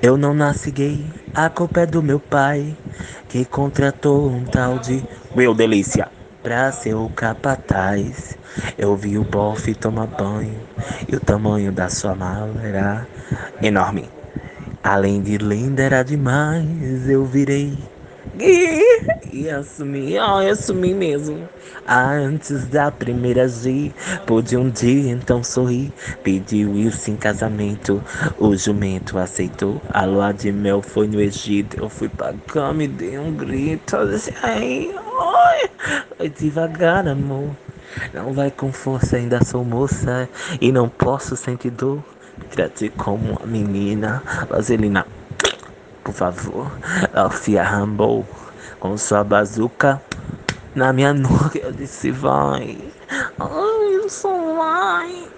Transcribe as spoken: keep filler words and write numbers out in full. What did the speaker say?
Eu não nasci gay, a culpa é do meu pai, que contratou um tal de Will Delícia pra ser o capataz. Eu vi o bofe tomar banho e o tamanho da sua mala era enorme. Além de linda, era demais. Eu virei gay e assumi, ó, eu assumi mesmo. Antes da primeira G, pude um dia então sorrir. Pediu isso em casamento, o jumento aceitou. A lua de mel foi no Egito. Eu fui pra cama e dei um grito. Eu disse, ai, ai, vai devagar, amor. Não vai com força, ainda sou moça e não posso sentir dor. Trate como uma menina, vaselina, por favor. Ela se arrambou com sua bazuca na minha nuca. Eu disse, vai. Ai, eu sou vai.